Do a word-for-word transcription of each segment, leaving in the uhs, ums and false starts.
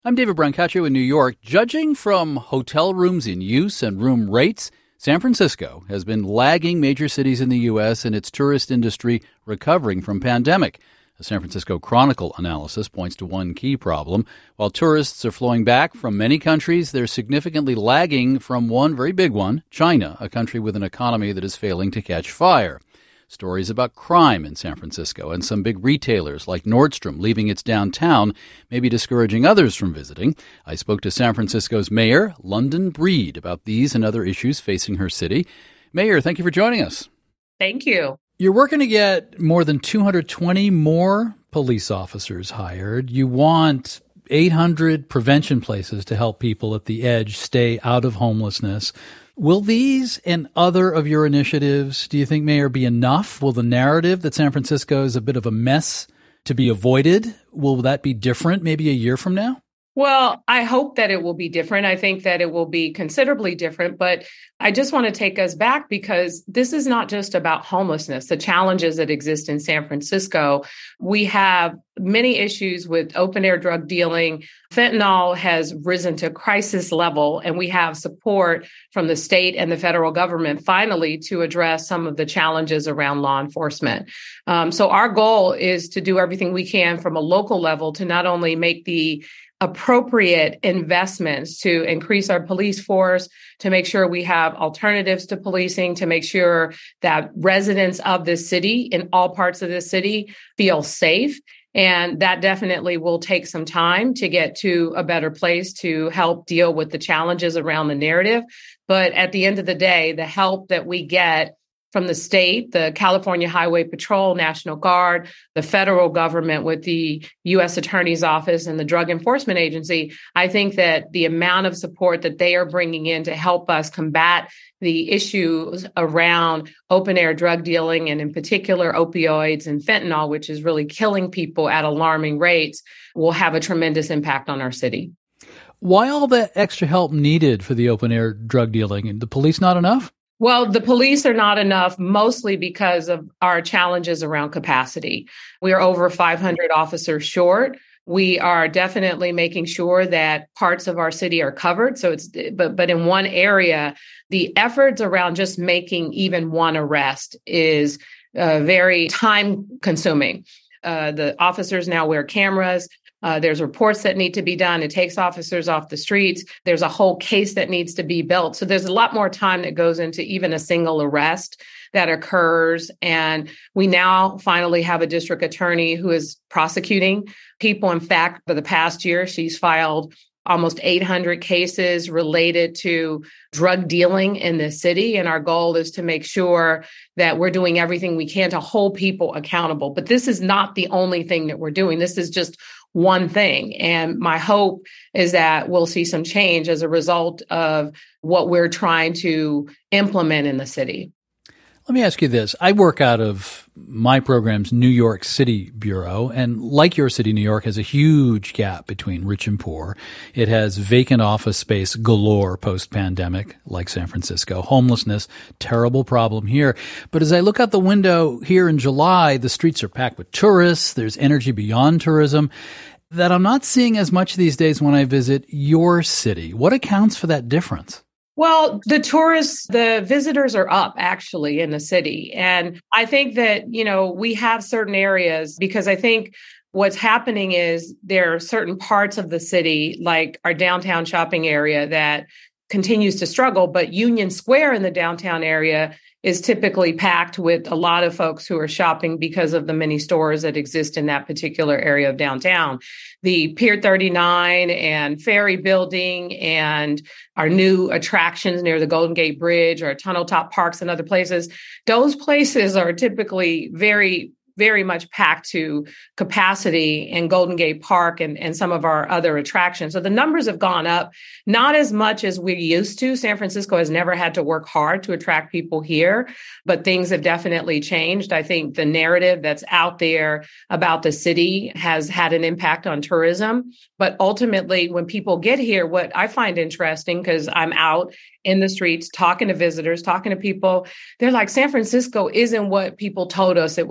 I'm David Brancaccio in New York. Judging from hotel rooms in use and room rates, San Francisco has been lagging major cities in the U S and its tourist industry recovering from pandemic. A San Francisco Chronicle analysis points to one key problem. While tourists are flowing back from many countries, they're significantly lagging from one very big one, China, a country with an economy that is failing to catch fire. Stories about crime in San Francisco and some big retailers like Nordstrom leaving its downtown may be discouraging others from visiting. I spoke to San Francisco's Mayor, London Breed, about these and other issues facing her city. Mayor, thank you for joining us. Thank you. You're working to get more than two hundred twenty more police officers hired. You want eight hundred prevention places to help people at the edge stay out of homelessness. Will these and other of your initiatives, do you think, Mayor, be enough? Will the narrative that San Francisco is a bit of a mess to be avoided, will that be different maybe a year from now? Well, I hope that it will be different. I think that it will be considerably different, but I just want to take us back because this is not just about homelessness, the challenges that exist in San Francisco. We have many issues with open air drug dealing. Fentanyl has risen to crisis level, and we have support from the state and the federal government finally to address some of the challenges around law enforcement. Um, so our goal is to do everything we can from a local level to not only make the appropriate investments to increase our police force, to make sure we have alternatives to policing, to make sure that residents of the city in all parts of the city feel safe. And that definitely will take some time to get to a better place to help deal with the challenges around the narrative. But at the end of the day, the help that we get from the state, the California Highway Patrol, National Guard, the federal government with the U S Attorney's Office and the Drug Enforcement Agency, I think that the amount of support that they are bringing in to help us combat the issues around open air drug dealing and in particular opioids and fentanyl, which is really killing people at alarming rates, will have a tremendous impact on our city. Why all that extra help needed for the open air drug dealing? And the police not enough? Well, the police are not enough, mostly because of our challenges around capacity. We are over five hundred officers short. We are definitely making sure that parts of our city are covered. So it's, but, but in one area, the efforts around just making even one arrest is uh, very time consuming. Uh, the officers now wear cameras. Uh, there's reports that need to be done. It takes officers off the streets. There's a whole case that needs to be built. So there's a lot more time that goes into even a single arrest that occurs. And we now finally have a district attorney who is prosecuting people. In fact, for the past year, she's filed almost eight hundred cases related to drug dealing in the city. And our goal is to make sure that we're doing everything we can to hold people accountable. But this is not the only thing that we're doing. This is just one thing. And my hope is that we'll see some change as a result of what we're trying to implement in the city. Let me ask you this. I work out of my program's New York City Bureau, and like your city, New York has a huge gap between rich and poor. It has vacant office space galore post-pandemic, like San Francisco. Homelessness, terrible problem here. But as I look out the window here in July, the streets are packed with tourists. There's energy beyond tourism that I'm not seeing as much these days when I visit your city. What accounts for that difference? Well, the tourists, the visitors are up actually in the city. And I think that, you know, we have certain areas because I think what's happening is there are certain parts of the city, like our downtown shopping area, that continues to struggle. But Union Square in the downtown area is typically packed with a lot of folks who are shopping because of the many stores that exist in that particular area of downtown. The Pier thirty-nine and Ferry Building and our new attractions near the Golden Gate Bridge or Tunnel Top Parks and other places, those places are typically very very much packed to capacity in Golden Gate Park and, and some of our other attractions. So the numbers have gone up, not as much as we used to. San Francisco has never had to work hard to attract people here, but things have definitely changed. I think the narrative that's out there about the city has had an impact on tourism. But ultimately, when people get here, what I find interesting, because I'm out in the streets, talking to visitors, talking to people, they're like, San Francisco isn't what people told us it was going to be.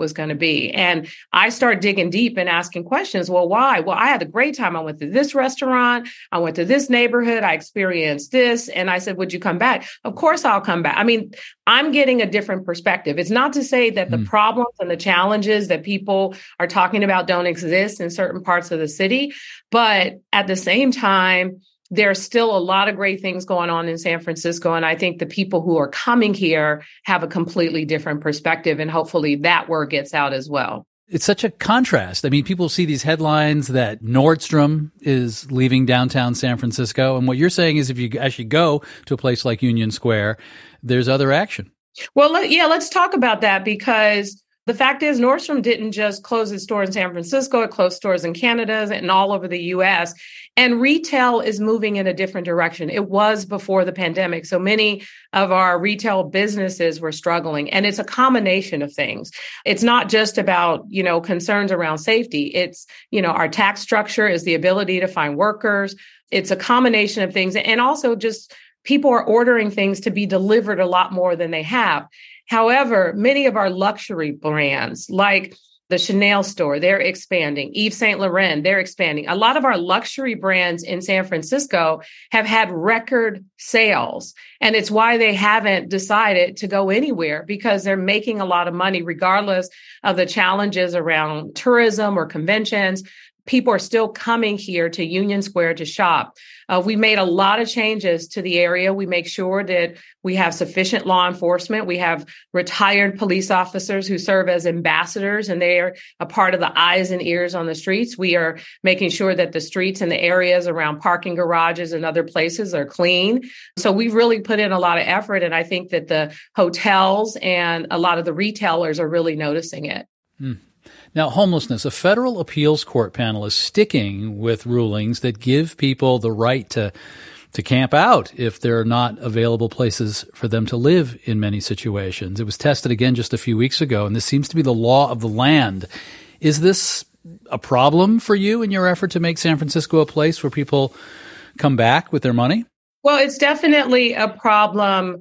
be. And I start digging deep and asking questions. Well, why? Well, I had a great time. I went to this restaurant. I went to this neighborhood. I experienced this. And I said, would you come back? Of course, I'll come back. I mean, I'm getting a different perspective. It's not to say that the mm. problems and the challenges that people are talking about don't exist in certain parts of the city. But at the same time, there's still a lot of great things going on in San Francisco. And I think the people who are coming here have a completely different perspective. And hopefully that word gets out as well. It's such a contrast. I mean, people see these headlines that Nordstrom is leaving downtown San Francisco. And what you're saying is if you actually go to a place like Union Square, there's other action. Well, let, yeah, let's talk about that, because the fact is Nordstrom didn't just close its store in San Francisco. It closed stores in Canada and all over the U S. And retail is moving in a different direction. It was before the pandemic. So many of our retail businesses were struggling. And it's a combination of things. It's not just about, you know, concerns around safety. It's, you know, our tax structure is the ability to find workers. It's a combination of things. And also just people are ordering things to be delivered a lot more than they have. However, many of our luxury brands, like the Chanel store, they're expanding. Yves Saint Laurent, they're expanding. A lot of our luxury brands in San Francisco have had record sales. And it's why they haven't decided to go anywhere, because they're making a lot of money regardless of the challenges around tourism or conventions. People are still coming here to Union Square to shop. Uh, we made a lot of changes to the area. We make sure that we have sufficient law enforcement. We have retired police officers who serve as ambassadors, and they are a part of the eyes and ears on the streets. We are making sure that the streets and the areas around parking garages and other places are clean. So we've really put in a lot of effort, and I think that the hotels and a lot of the retailers are really noticing it. Mm. Now, homelessness, a federal appeals court panel is sticking with rulings that give people the right to to camp out if there are not available places for them to live in many situations. It was tested again just a few weeks ago, and this seems to be the law of the land. Is this a problem for you in your effort to make San Francisco a place where people come back with their money? Well, it's definitely a problem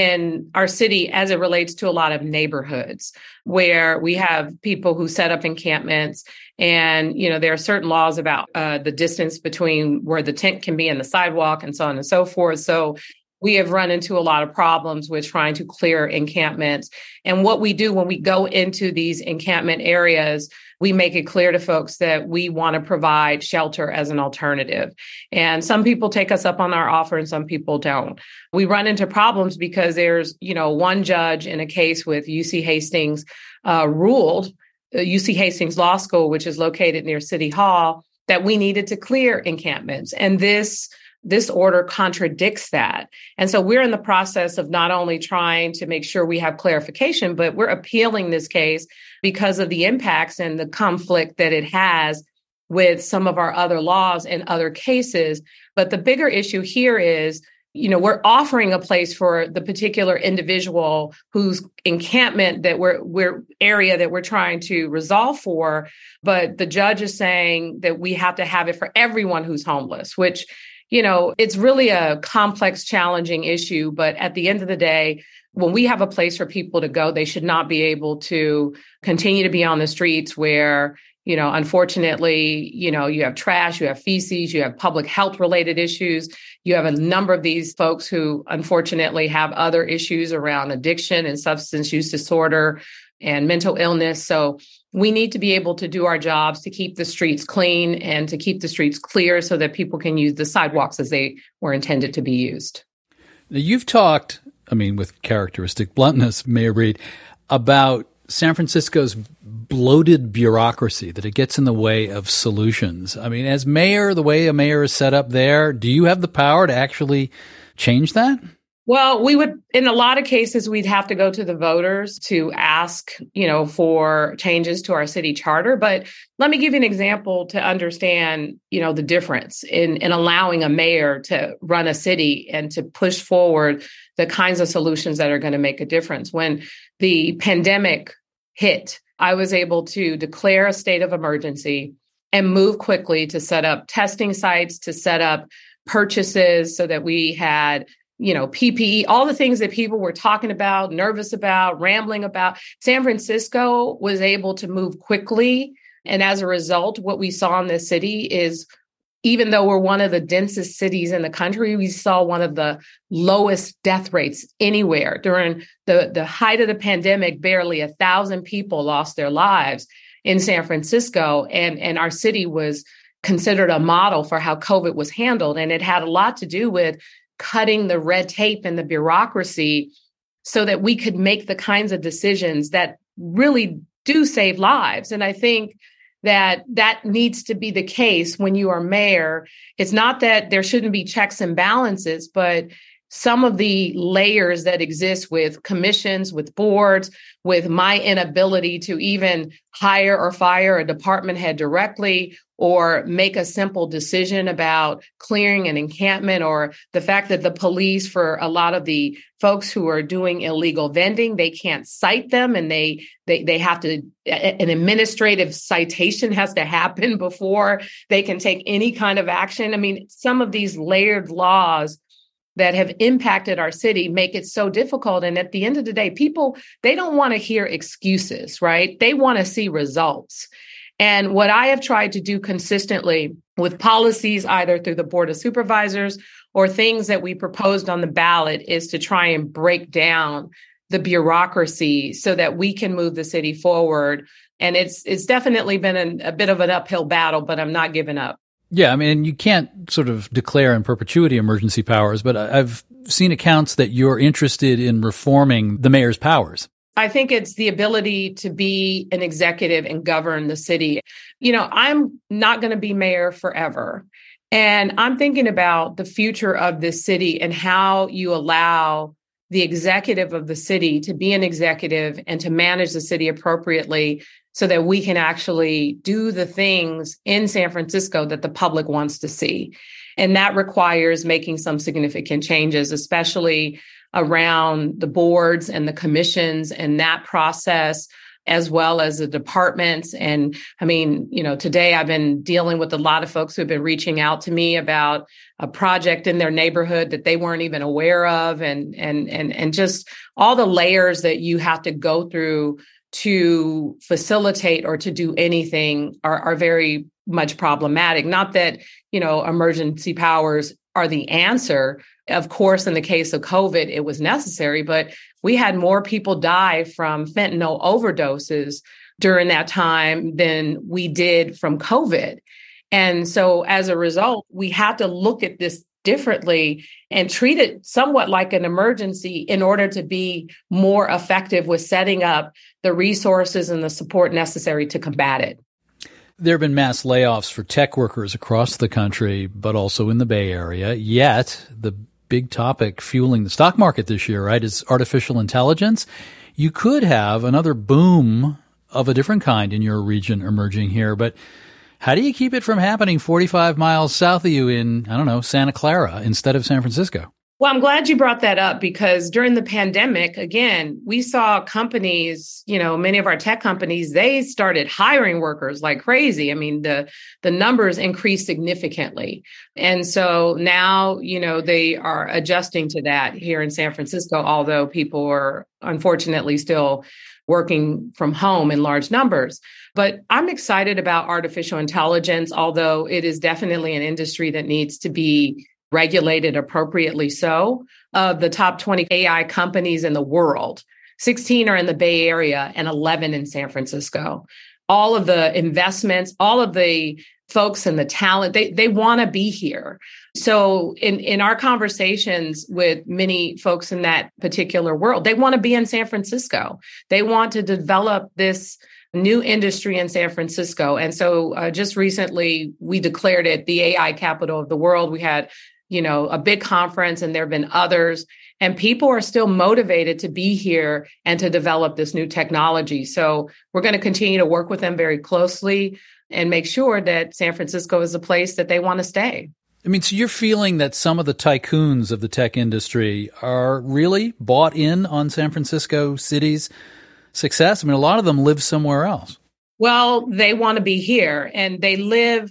in our city as it relates to a lot of neighborhoods where we have people who set up encampments. And, you know, there are certain laws about uh, the distance between where the tent can be and the sidewalk and so on and so forth. So we have run into a lot of problems with trying to clear encampments. And what we do when we go into these encampment areas, we make it clear to folks that we want to provide shelter as an alternative. And some people take us up on our offer and some people don't. We run into problems because there's, you know, one judge in a case with U C Hastings uh, ruled, uh, U C Hastings Law School, which is located near City Hall, that we needed to clear encampments. And this This order contradicts that. And so we're in the process of not only trying to make sure we have clarification, but we're appealing this case because of the impacts and the conflict that it has with some of our other laws and other cases. But the bigger issue here is, you know, we're offering a place for the particular individual whose encampment that we're, we're area that we're trying to resolve for. But the judge is saying that we have to have it for everyone who's homeless, which, you know, it's really a complex, challenging issue. But at the end of the day, when we have a place for people to go, they should not be able to continue to be on the streets where, you know, unfortunately, you know, you have trash, you have feces, you have public health related issues. You have a number of these folks who unfortunately have other issues around addiction and substance use disorder and mental illness. So we need to be able to do our jobs to keep the streets clean and to keep the streets clear so that people can use the sidewalks as they were intended to be used. Now, you've talked, I mean, with characteristic bluntness, Mayor Breed, about San Francisco's bloated bureaucracy, that it gets in the way of solutions. I mean, as mayor, the way a mayor is set up there, do you have the power to actually change that? Well, we would, in a lot of cases, we'd have to go to the voters to ask, you know, for changes to our city charter. But let me give you an example to understand, you know, the difference in, in allowing a mayor to run a city and to push forward the kinds of solutions that are going to make a difference. When the pandemic hit, I was able to declare a state of emergency and move quickly to set up testing sites, to set up purchases so that we had you know, P P E, all the things that people were talking about, nervous about, rambling about. San Francisco was able to move quickly. And as a result, what we saw in this city is, even though we're one of the densest cities in the country, we saw one of the lowest death rates anywhere. During the, the height of the pandemic, barely a thousand people lost their lives in San Francisco. And, and our city was considered a model for how COVID was handled. And it had a lot to do with cutting the red tape and the bureaucracy so that we could make the kinds of decisions that really do save lives. And I think that that needs to be the case when you are mayor. It's not that there shouldn't be checks and balances, but some of the layers that exist with commissions, with boards, with my inability to even hire or fire a department head directly, or make a simple decision about clearing an encampment, or the fact that the police, for a lot of the folks who are doing illegal vending, they can't cite them, and they they they have to, an administrative citation has to happen before they can take any kind of action. I mean, some of these layered laws that have impacted our city make it so difficult. And at the end of the day, people, they don't want to hear excuses, right? They want to see results. And what I have tried to do consistently with policies, either through the Board of Supervisors or things that we proposed on the ballot, is to try and break down the bureaucracy so that we can move the city forward. And it's it's definitely been an, a bit of an uphill battle, but I'm not giving up. Yeah, I mean, you can't sort of declare in perpetuity emergency powers, but I've seen accounts that you're interested in reforming the mayor's powers. I think it's the ability to be an executive and govern the city. You know, I'm not going to be mayor forever. And I'm thinking about the future of this city and how you allow the executive of the city to be an executive and to manage the city appropriately, so that we can actually do the things in San Francisco that the public wants to see. And that requires making some significant changes, especially around the boards and the commissions and that process, as well as the departments. And I mean, you know, today I've been dealing with a lot of folks who have been reaching out to me about a project in their neighborhood that they weren't even aware of, and and and and just all the layers that you have to go through to facilitate or to do anything are, are very much problematic. Not that, you know, emergency powers are the answer. Of course, in the case of COVID, it was necessary, but we had more people die from fentanyl overdoses during that time than we did from COVID. And so as a result, we have to look at this differently and treat it somewhat like an emergency in order to be more effective with setting up the resources and the support necessary to combat it. There have been mass layoffs for tech workers across the country, but also in the Bay Area. Yet the big topic fueling the stock market this year, right, is artificial intelligence. You could have another boom of a different kind in your region emerging here, but how do you keep it from happening forty-five miles south of you in, I don't know, Santa Clara instead of San Francisco? Well, I'm glad you brought that up, because during the pandemic, again, we saw companies, you know, many of our tech companies, they started hiring workers like crazy. I mean, the the numbers increased significantly. And so now, you know, they are adjusting to that here in San Francisco, although people are unfortunately still working from home in large numbers. But I'm excited about artificial intelligence, although it is definitely an industry that needs to be regulated appropriately. So of the top twenty A I companies in the world, sixteen are in the Bay Area and eleven in San Francisco. All of the investments, all of the folks and the talent, they, they want to be here. So in, in our conversations with many folks in that particular world, they want to be in San Francisco. They want to develop this new industry in San Francisco. And so uh, just recently, we declared it the A I capital of the world. We had, you know, a big conference, and there have been others, and people are still motivated to be here and to develop this new technology. So we're going to continue to work with them very closely and make sure that San Francisco is a place that they want to stay. I mean, so you're feeling that some of the tycoons of the tech industry are really bought in on San Francisco City's success? I mean, a lot of them live somewhere else. Well, they want to be here, and they live,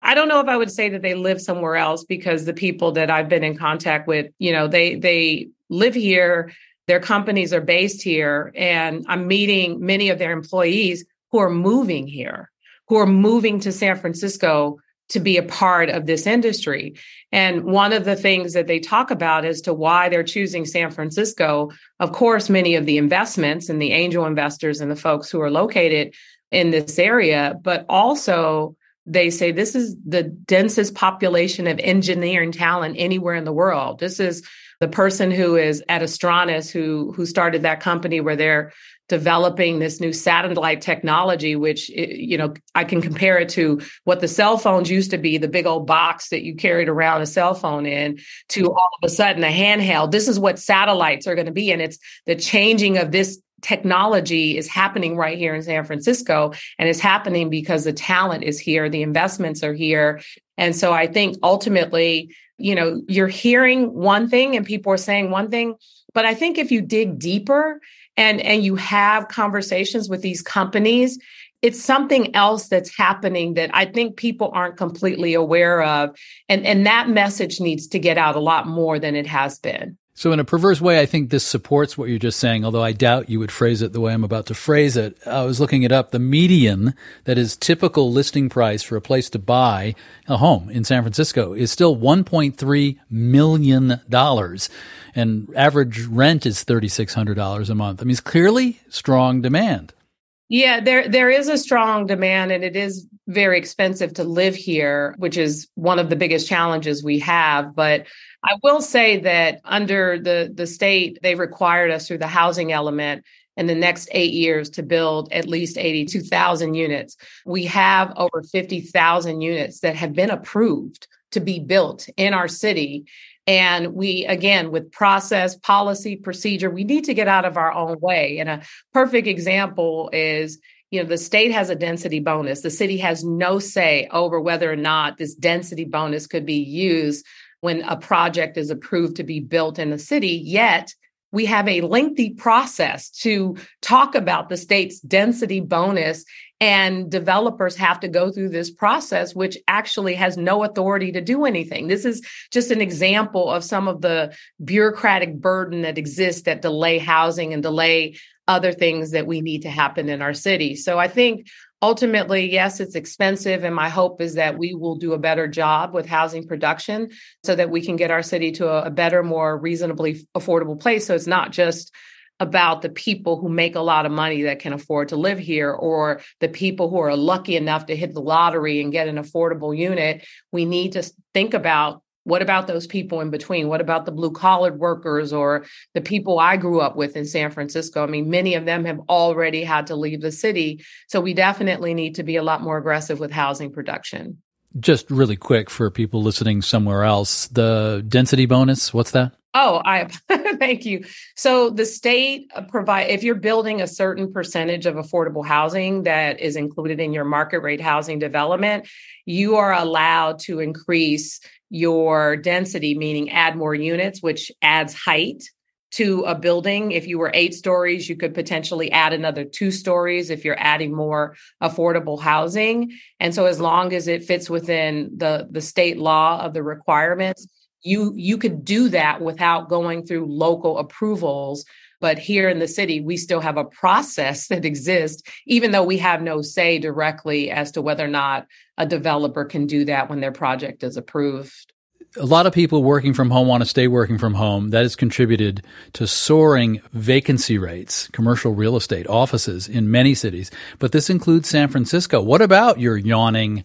I don't know if I would say that they live somewhere else, because the people that I've been in contact with, you know, they they live here, their companies are based here, and I'm meeting many of their employees who are moving here, who are moving to San Francisco to be a part of this industry. And one of the things that they talk about as to why they're choosing San Francisco, of course, many of the investments and the angel investors and the folks who are located in this area, but also they say this is the densest population of engineering talent anywhere in the world. This is the person who is at Astranis, who, who started that company where they're developing this new satellite technology, which, you know, I can compare it to what the cell phones used to be, the big old box that you carried around a cell phone in, to all of a sudden a handheld. This is what satellites are going to be. And it's the changing of this technology is happening right here in San Francisco. And it's happening because the talent is here, the investments are here. And so I think ultimately, you know, you're hearing one thing and people are saying one thing, but I think if you dig deeper and, and you have conversations with these companies, it's something else that's happening that I think people aren't completely aware of. And, and that message needs to get out a lot more than it has been. So in a perverse way, I think this supports what you're just saying, although I doubt you would phrase it the way I'm about to phrase it. I was looking it up. The median, that is typical listing price for a place to buy a home in San Francisco, is still one point three million dollars. And average rent is three thousand six hundred dollars a month. I mean, it's clearly strong demand. Yeah, there there is a strong demand, and it is very expensive to live here, which is one of the biggest challenges we have. But I will say that under the, the state, they required us through the housing element in the next eight years to build at least eighty-two thousand units. We have over fifty thousand units that have been approved to be built in our city. And we, again, with process, policy, procedure, we need to get out of our own way. And a perfect example is, you know, the state has a density bonus. The city has no say over whether or not this density bonus could be used when a project is approved to be built in the city. Yet we have a lengthy process to talk about the state's density bonus, and developers have to go through this process, which actually has no authority to do anything. This is just an example of some of the bureaucratic burden that exists that delay housing and delay other things that we need to happen in our city. So I think ultimately, yes, it's expensive. And my hope is that we will do a better job with housing production so that we can get our city to a, a better, more reasonably affordable place. So it's not just about the people who make a lot of money that can afford to live here, or the people who are lucky enough to hit the lottery and get an affordable unit. We need to think about, what about those people in between? What about the blue collar workers or the people I grew up with in San Francisco? I mean, many of them have already had to leave the city. So we definitely need to be a lot more aggressive with housing production. Just really quick for people listening somewhere else, the density bonus, what's that? Oh, I thank you. So the state provide, if you're building a certain percentage of affordable housing that is included in your market rate housing development, you are allowed to increase your density, meaning add more units, which adds height to a building. If you were eight stories, you could potentially add another two stories if you're adding more affordable housing. And so as long as it fits within the, the state law of the requirements, you, you could do that without going through local approvals. But here in the city, we still have a process that exists, even though we have no say directly as to whether or not a developer can do that when their project is approved. A lot of people working from home want to stay working from home. That has contributed to soaring vacancy rates, commercial real estate, offices in many cities. But this includes San Francisco. What about your yawning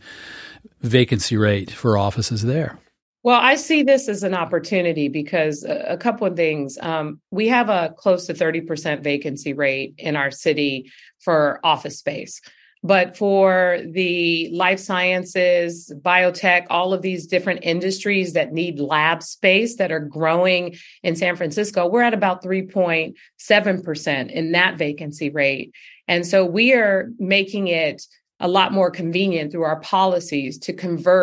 vacancy rate for offices there? Well, I see this as an opportunity because a, a couple of things. Um, we have a close to thirty percent vacancy rate in our city for office space. But for the life sciences, biotech, all of these different industries that need lab space that are growing in San Francisco, we're at about three point seven percent in that vacancy rate. And so we are making it a lot more convenient through our policies to convert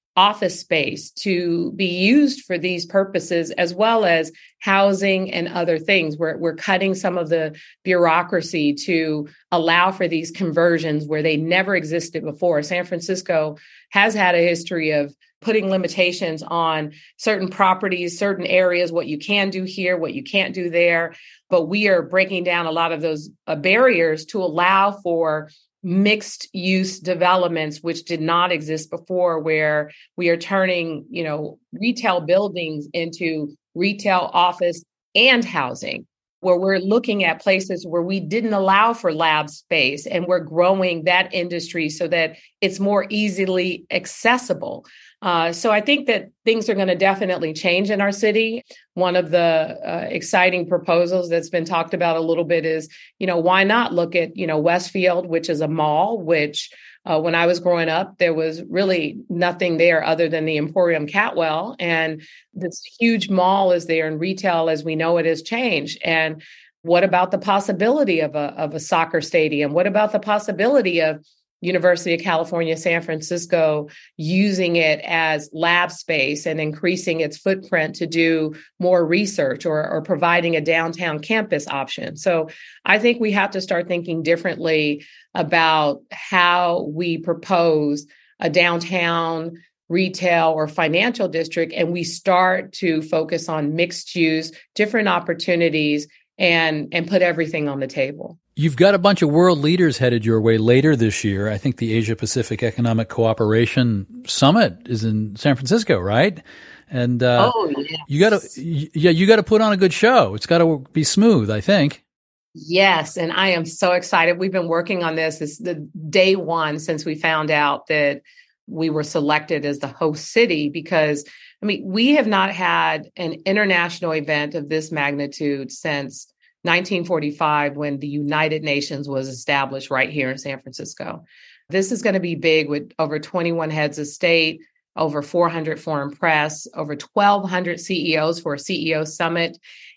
office space to be used for these purposes, as well as housing and other things. We're, we're cutting some of the bureaucracy to allow for these conversions where they never existed before. San Francisco has had a history of putting limitations on certain properties, certain areas, what you can do here, what you can't do there. But we are breaking down a lot of those uh, barriers to allow for mixed use developments, which did not exist before, where we are turning, you know, retail buildings into retail, office, and housing, where we're looking at places where we didn't allow for lab space, and we're growing that industry so that it's more easily accessible. Uh, so I think that things are going to definitely change in our city. One of the uh, exciting proposals that's been talked about a little bit is, you know, why not look at, you know, Westfield, which is a mall, which uh, when I was growing up, there was really nothing there other than the Emporium Catwell. And this huge mall is there, and retail as we know it has changed. And what about the possibility of a, of a soccer stadium? What about the possibility of University of California, San Francisco using it as lab space and increasing its footprint to do more research, or, or providing a downtown campus option? So I think we have to start thinking differently about how we propose a downtown retail or financial district, and we start to focus on mixed use, different opportunities, and, and put everything on the table. You've got a bunch of world leaders headed your way later this year. I think the Asia Pacific Economic Cooperation Summit is in San Francisco, right? And uh, oh, yes. you got to, yeah, you got to put on a good show. It's got to be smooth, I think. Yes, and I am so excited. We've been working on this. It's the day one since we found out that we were selected as the host city, because I mean, we have not had an international event of this magnitude since nineteen forty-five, when the United Nations was established right here in San Francisco. This is going to be big, with over twenty-one heads of state, over four hundred foreign press, over twelve hundred C E Os for a C E O summit.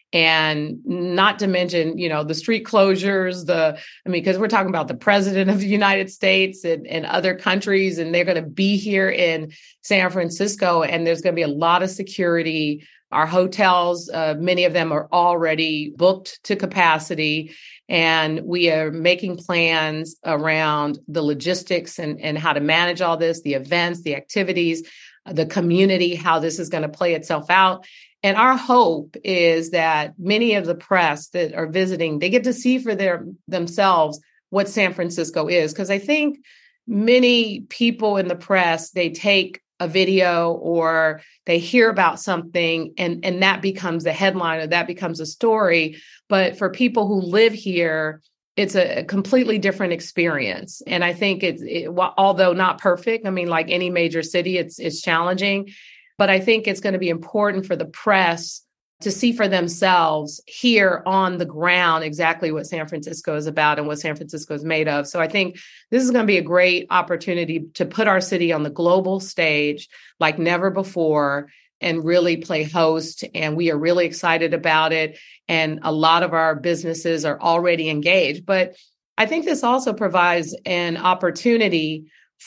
And not to mention, you know, the street closures, the, I mean, because we're talking about the president of the United States and, and other countries, and they're going to be here in San Francisco, and there's going to be a lot of security. Our hotels, uh, many of them are already booked to capacity, and we are making plans around the logistics and, and how to manage all this, the events, the activities, the community, how this is going to play itself out. And our hope is that many of the press that are visiting, they get to see for their themselves what San Francisco is. Because I think many people in the press, they take a video or they hear about something, and, and that becomes the headline, or that becomes a story. But for people who live here, it's a completely different experience. And I think it's, it, although not perfect, I mean, like any major city, it's it's challenging. But I think it's going to be important for the press to see for themselves here on the ground exactly what San Francisco is about and what San Francisco is made of. So I think this is going to be a great opportunity to put our city on the global stage like never before and really play host. And we are really excited about it. And a lot of our businesses are already engaged. But I think this also provides an opportunity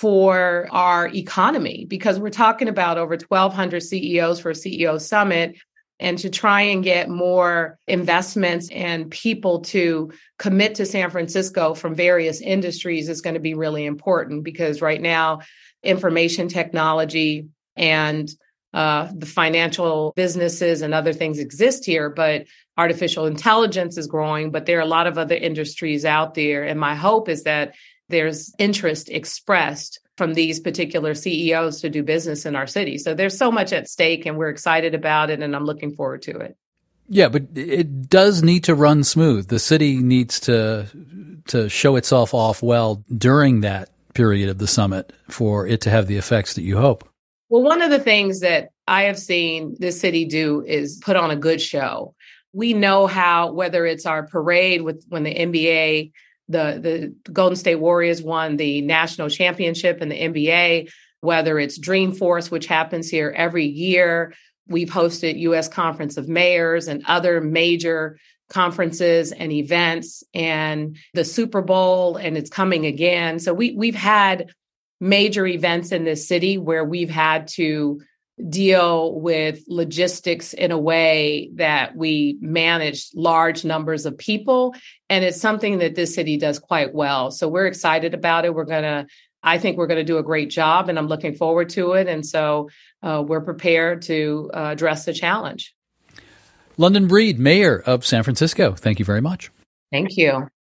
for our economy, because we're talking about over twelve hundred C E Os for a C E O summit, and to try and get more investments and people to commit to San Francisco from various industries is going to be really important, because right now, information technology and uh, the financial businesses and other things exist here, but artificial intelligence is growing, but there are a lot of other industries out there. And my hope is that there's interest expressed from these particular C E Os to do business in our city. So there's so much at stake, and we're excited about it, and I'm looking forward to it. Yeah, but it does need to run smooth. The city needs to to show itself off well during that period of the summit for it to have the effects that you hope. Well, one of the things that I have seen this city do is put on a good show. We know how, whether it's our parade with when the N B A The, the Golden State Warriors won the national championship in the N B A, whether it's Dreamforce, which happens here every year. We've hosted U S Conference of Mayors and other major conferences and events, and the Super Bowl, and it's coming again. So we, we've had major events in this city where we've had to deal with logistics in a way that we manage large numbers of people. And it's something that this city does quite well. So we're excited about it. We're going to, I think we're going to do a great job, and I'm looking forward to it. And so uh, we're prepared to uh, address the challenge. London Breed, Mayor of San Francisco, thank you very much. Thank you.